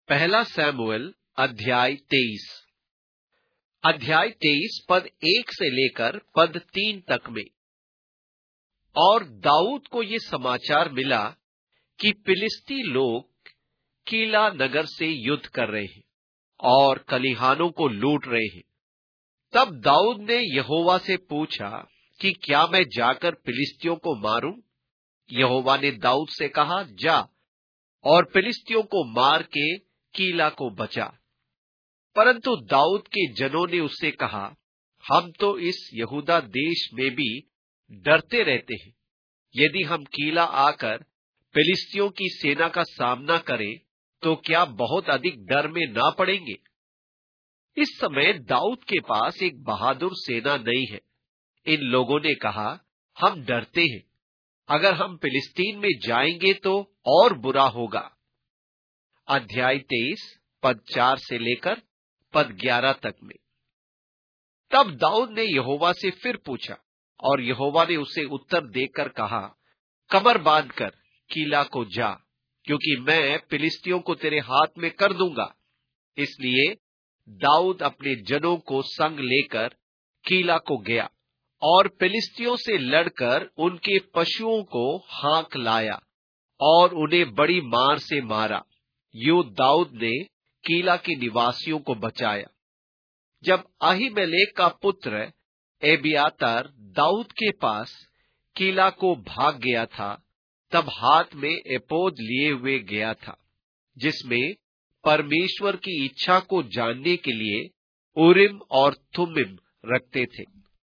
पहला सैमुएल अध्याय 23 पद 1 से लेकर पद 3 तक में। और दाऊद को ये समाचार मिला कि फिलिस्ती लोग कीला नगर से युद्ध कर रहे हैं और कलिहानों को लूट रहे हैं। तब दाऊद ने यहोवा से पूछा कि क्या मैं जाकर फिलिस्तियों को मारूं? यहोवा ने दाऊद से कहा, जा और फिलिस्तियों को मार के कीला को बचा। परंतु दाऊद के जनों ने उससे कहा, हम तो इस यहूदा देश में भी डरते रहते हैं। यदि हम कीला आकर फिलिस्तियों की सेना का सामना करें तो क्या बहुत अधिक डर में ना पड़ेंगे? इस समय दाऊद के पास एक बहादुर सेना नहीं है। इन लोगों ने कहा, हम डरते हैं, अगर हम फिलिस्तीन में जाएंगे तो और बुरा होगा। अध्याय 23 पद 4 से लेकर पद 11 तक में। तब दाऊद ने यहोवा से फिर पूछा और यहोवा ने उसे उत्तर देकर कहा, कमर बांधकर कीला को जा, क्योंकि मैं फिलिस्तियों को तेरे हाथ में कर दूंगा। इसलिए दाऊद अपने जनों को संग लेकर कीला को गया और फिलिस्तियों से लड़कर उनके पशुओं को हाँक लाया और उन्हें बड़ी मार से मारा। यूं दाऊद ने कीला के निवासियों को बचाया। जब अहीमेलेक का पुत्र एबियातार दाऊद के पास कीला को भाग गया था, तब हाथ में एपोद लिए हुए गया था, जिसमें परमेश्वर की इच्छा को जानने के लिए उरिम और थुम्मिम रखते थे।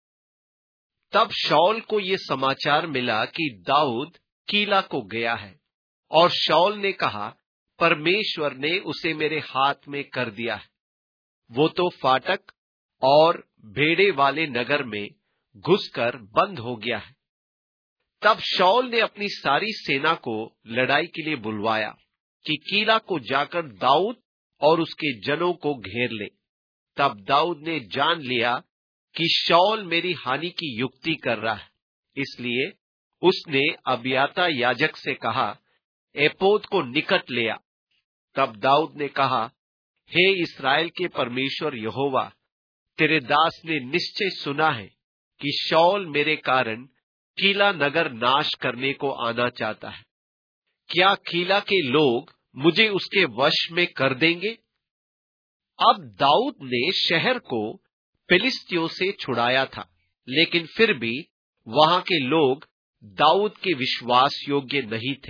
तब शाऊल को ये समाचार मिला कि दाऊद कीला को गया है, और शाऊल ने कहा, परमेश्वर ने उसे मेरे हाथ में कर दिया है। वो तो फाटक और भेड़े वाले नगर में घुसकर बंद हो गया है। तब शाऊल ने अपनी सारी सेना को लड़ाई के लिए बुलवाया कि कीला को जाकर दाऊद और उसके जनों को घेर ले। तब दाऊद ने जान लिया कि शाऊल मेरी हानि की युक्ति कर रहा है, इसलिए उसने अबियातार याजक से कहा, एपोद को निकट ले आ। तब दाऊद ने कहा, हे इस्राएल के परमेश्वर यहोवा, तेरे दास ने निश्चय सुना है कि शाऊल मेरे कारण कीला नगर नाश करने को आना चाहता है। क्या कीला के लोग मुझे उसके वश में कर देंगे? अब दाऊद ने शहर को फिलिस्तियों से छुड़ाया था, लेकिन फिर भी वहां के लोग दाऊद के विश्वास योग्य नहीं थे।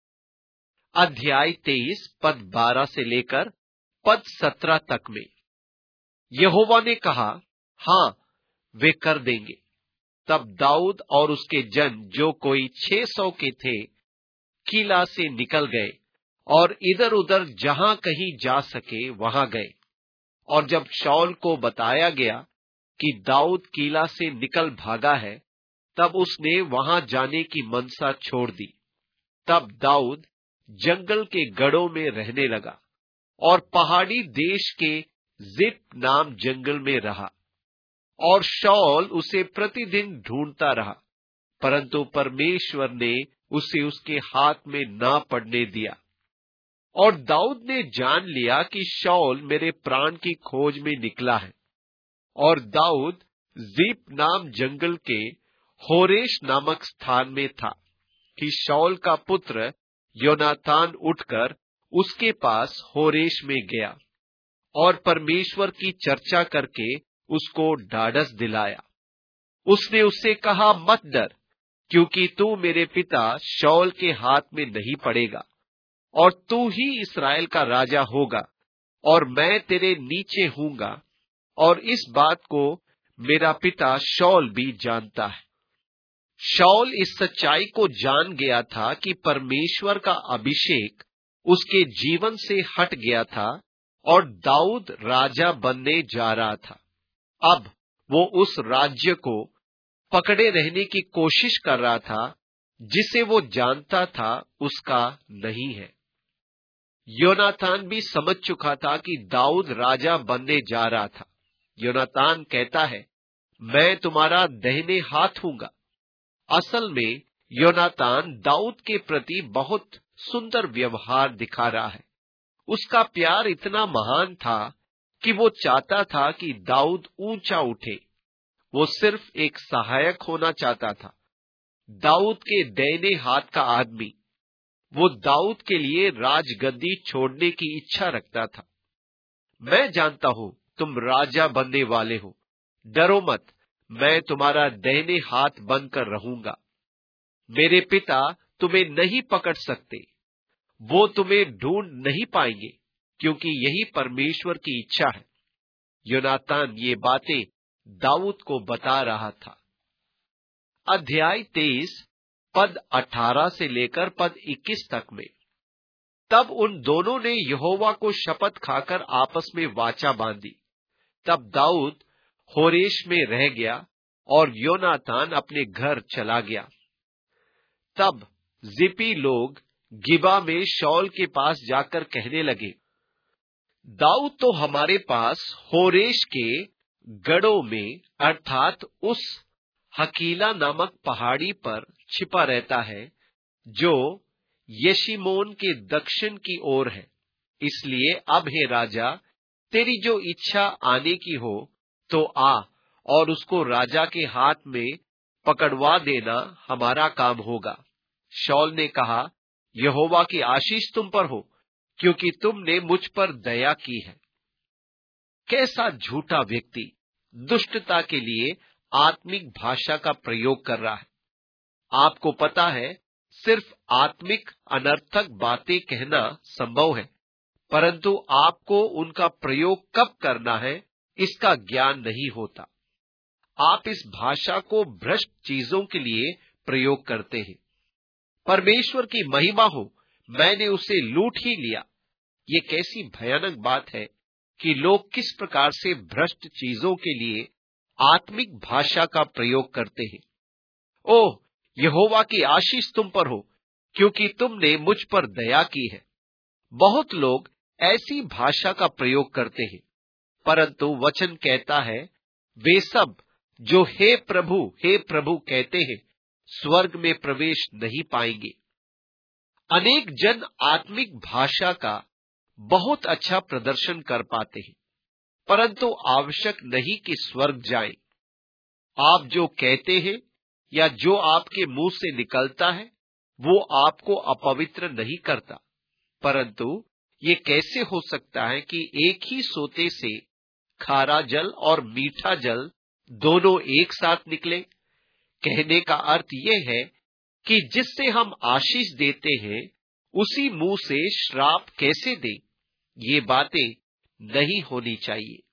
अध्याय 23 पद 12 से लेकर पद 17 तक में। यहोवा ने कहा, हां, वे कर देंगे। तब दाऊद और उसके जन, जो कोई 600 के थे, कीला से निकल गए और इधर उधर जहां कहीं जा सके वहां गए। और जब शाऊल को बताया गया कि दाऊद कीला से निकल भागा है, तब उसने वहां जाने की मनसा छोड़ दी। तब दाऊद जंगल के गढ़ों में रहने लगा और पहाड़ी देश के जिप नाम जंगल में रहा। और शाऊल उसे प्रतिदिन ढूंढता रहा, परंतु परमेश्वर ने उसे उसके हाथ में ना पड़ने दिया। और दाऊद ने जान लिया कि शाऊल मेरे प्राण की खोज में निकला है। और दाऊद जिप नाम जंगल के होरेश नामक स्थान में था कि शाऊल का पुत्र योनातान उठकर उसके पास होरेश में गया और परमेश्वर की चर्चा करके उसको ढाढ़स दिलाया। उसने उससे कहा, मत डर, क्योंकि तू मेरे पिता शाऊल के हाथ में नहीं पड़ेगा, और तू ही इस्राएल का राजा होगा, और मैं तेरे नीचे हूंगा। और इस बात को मेरा पिता शाऊल भी जानता है। शाऊल इस सच्चाई को जान गया था कि परमेश्वर का अभिषेक उसके जीवन से हट गया था और दाऊद राजा बनने जा रहा था। अब वो उस राज्य को पकड़े रहने की कोशिश कर रहा था जिसे वो जानता था उसका नहीं है। योनातान भी समझ चुका था कि दाऊद राजा बनने जा रहा था। योनातान कहता है, मैं तुम्हारा दाहिने हाथ हूंगा। असल में योनातान दाऊद के प्रति बहुत सुंदर व्यवहार दिखा रहा है उसका प्यार इतना महान था कि वो चाहता था कि दाऊद ऊंचा उठे। वो सिर्फ एक सहायक होना चाहता था, दाऊद के दाहिने हाथ का आदमी। वो दाऊद के लिए राजगद्दी छोड़ने की इच्छा रखता था। मैं जानता हूं तुम राजा बनने वाले हो, डरो मत, मैं तुम्हारा दाहिने हाथ बनकर रहूंगा। मेरे पिता तुम्हें नहीं पकड़ सकते, वो तुम्हें ढूंढ नहीं पाएंगे, क्योंकि यही परमेश्वर की इच्छा है। योनातान ये बातें दाऊद को बता रहा था। अध्याय 23 पद 18 से लेकर पद 21 तक में। तब उन दोनों ने यहोवा को शपथ खाकर आपस में वाचा बांधी। तब दाऊद होरेश में रह गया और योनातान अपने घर चला गया। तब जिपी लोग गिबा में शाऊल के पास जाकर कहने लगे, दाऊद तो हमारे पास होरेश के गढ़ों में अर्थात उस हकीला नामक पहाड़ी पर छिपा रहता है जो यशीमोन के दक्षिण की ओर है। इसलिए अब हे राजा, तेरी जो इच्छा आने की हो तो आ और उसको राजा के हाथ में पकड़वा देना हमारा काम होगा। शाऊल ने कहा, यहोवा की आशीष तुम पर हो, क्योंकि तुमने मुझ पर दया की है। कैसा झूठा व्यक्ति दुष्टता के लिए आत्मिक भाषा का प्रयोग कर रहा है। आपको पता है, सिर्फ आत्मिक अनर्थक बातें कहना संभव है, परंतु आपको उनका प्रयोग कब करना है इसका ज्ञान नहीं होता। आप इस भाषा को भ्रष्ट चीजों के लिए प्रयोग करते हैं। परमेश्वर की महिमा हो, मैंने उसे लूट ही लिया। ये कैसी भयानक बात है कि लोग किस प्रकार से भ्रष्ट चीजों के लिए आत्मिक भाषा का प्रयोग करते हैं। ओह, यहोवा की आशीष तुम पर हो, क्योंकि तुमने मुझ पर दया की है। बहुत लोग ऐसी भाषा का प्रयोग करते हैं, परंतु वचन कहता है, वे सब जो हे प्रभु कहते हैं, स्वर्ग में प्रवेश नहीं पाएंगे। अनेक जन आत्मिक भाषा का बहुत अच्छा प्रदर्शन कर पाते हैं, परंतु आवश्यक नहीं कि स्वर्ग जाएं। आप जो कहते हैं या जो आपके मुंह से निकलता है, वो आपको अपवित्र नहीं करता। परंतु ये कैसे हो सकता है कि एक ही सोते से खारा जल और मीठा जल दोनों एक साथ निकले? कहने का अर्थ यह है कि जिससे हम आशीष देते हैं, उसी मुंह से श्राप कैसे दें? ये बातें नहीं होनी चाहिए।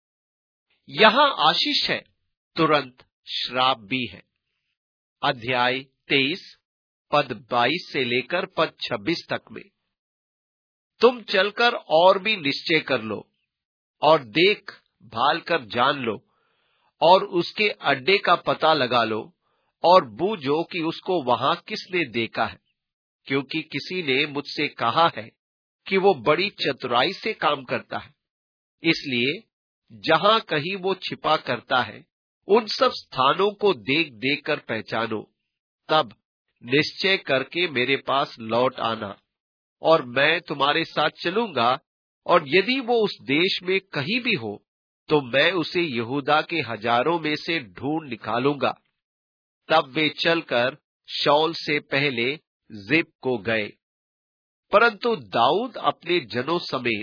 यहां आशीष है, तुरंत श्राप भी है। अध्याय 23 पद 22 से लेकर पद 26 तक में। तुम चलकर और भी निश्चय कर लो और देख भाल कर जान लो और उसके अड्डे का पता लगा लो और बूझो कि उसको वहां किसने देखा है, क्योंकि किसी ने मुझसे कहा है कि वो बड़ी चतुराई से काम करता है। इसलिए जहां कहीं वो छिपा करता है, उन सब स्थानों को देख देख कर पहचानो। तब निश्चय करके मेरे पास लौट आना और मैं तुम्हारे साथ चलूंगा, और यदि वो उस देश में कहीं भी हो तो मैं उसे यहूदा के हजारों में से ढूंढ निकालूंगा। तब वे चलकर शाऊल से पहले जिप को गए। परंतु दाऊद अपने जनों समेत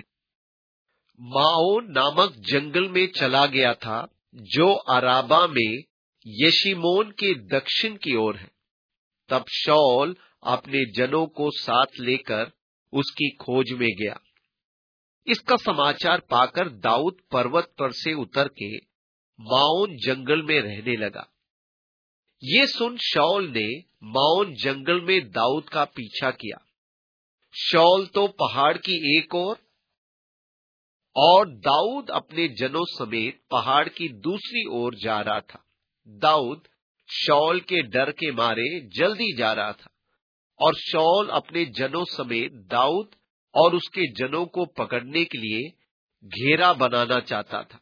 माओन नामक जंगल में चला गया था, जो अराबा में यशीमोन के दक्षिण की ओर है। तब शाऊल अपने जनों को साथ लेकर उसकी खोज में गया। इसका समाचार पाकर दाऊद पर्वत पर से उतर के माओन जंगल में रहने लगा। ये सुन शाऊल ने माओन जंगल में दाऊद का पीछा किया। शाऊल तो पहाड़ की एक ओर और दाऊद अपने जनों समेत पहाड़ की दूसरी ओर जा रहा था। दाऊद शाऊल के डर के मारे जल्दी जा रहा था और शाऊल अपने जनों समेत दाऊद और उसके जनों को पकड़ने के लिए घेरा बनाना चाहता था।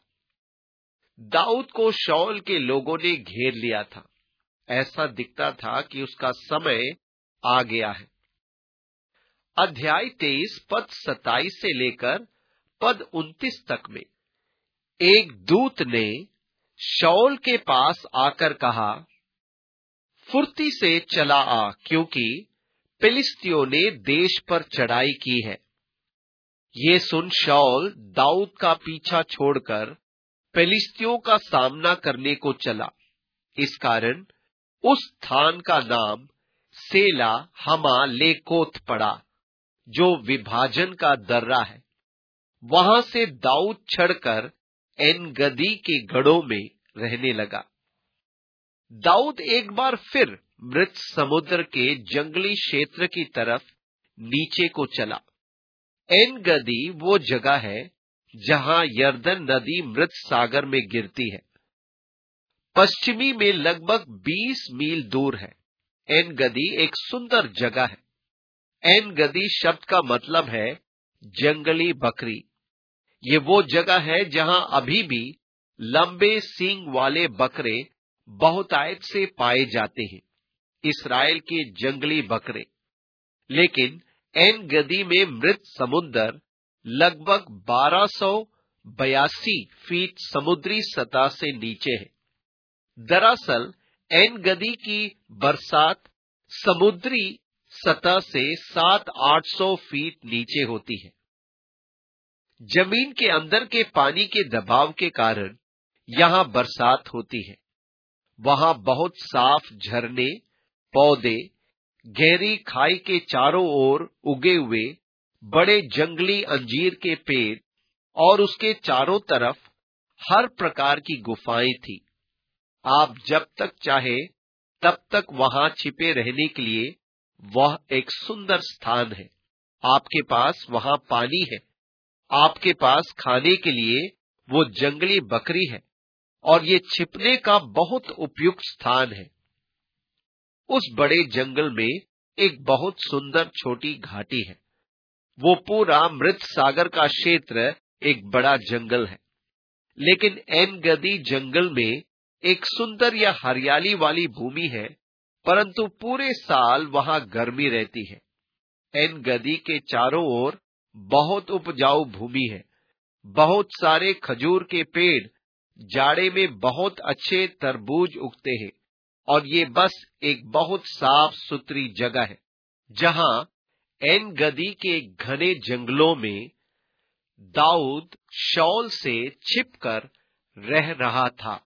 दाऊद को शाऊल के लोगों ने घेर लिया था। ऐसा दिखता था कि उसका समय आ गया है। अध्याय 23 पद 27 से लेकर पद 29 तक में एक दूत ने शाऊल के पास आकर कहा, फुर्ती से चला आ, क्योंकि फिलिस्तियों ने देश पर चढ़ाई की है। ये सुन शाऊल दाऊद का पीछा छोड़कर फिलिस्तियों का सामना करने को चला। इस कारण उस स्थान का नाम सेला हमा लेकोत पड़ा, जो विभाजन का दर्रा है। वहां से दाऊद चढ़कर एन गदी के गढ़ों में रहने लगा। दाऊद एक बार फिर मृत समुद्र के जंगली क्षेत्र की तरफ नीचे को चला। एन गदी वो जगह है जहां यरदन नदी मृत सागर में गिरती है। पश्चिमी में लगभग 20 मील दूर है। एन गदी एक सुंदर जगह है। एन गदी शब्द का मतलब है जंगली बकरी। ये वो जगह है जहां अभी भी लंबे सींग वाले बकरे बहुतायत से पाए जाते हैं, इस्राएल के जंगली बकरे। लेकिन एन गदी में मृत समुद्र लगभग 1282 फीट समुद्री सतह से नीचे है। दरअसल एन गदी की बरसात समुद्री सतह से 700-800 फीट नीचे होती है। जमीन के अंदर के पानी के दबाव के कारण यहां बरसात होती है। वहां बहुत साफ झरने, पौधे, गहरी खाई के चारों ओर उगे हुए बड़े जंगली अंजीर के पेड़ और उसके चारों तरफ हर प्रकार की गुफाएं थी। आप जब तक चाहे तब तक वहां छिपे रहने के लिए वह एक सुंदर स्थान है। आपके पास वहां पानी है, आपके पास खाने के लिए वो जंगली बकरी है और ये छिपने का बहुत उपयुक्त स्थान है। उस बड़े जंगल में एक बहुत सुंदर छोटी घाटी है। वो पूरा मृत सागर का क्षेत्र एक बड़ा जंगल है। लेकिन एन गदी जंगल में एक सुंदर या हरियाली वाली भूमि है, परंतु पूरे साल वहां गर्मी रहती है। एन गदी के चारों ओर बहुत उपजाऊ भूमि है। बहुत सारे खजूर के पेड़, जाड़े में बहुत अच्छे तरबूज उगते हैं और ये बस एक बहुत साफ सुथरी जगह है जहां एन गदी के घने जंगलों में दाऊद शाऊल से छिपकर रह रहा था।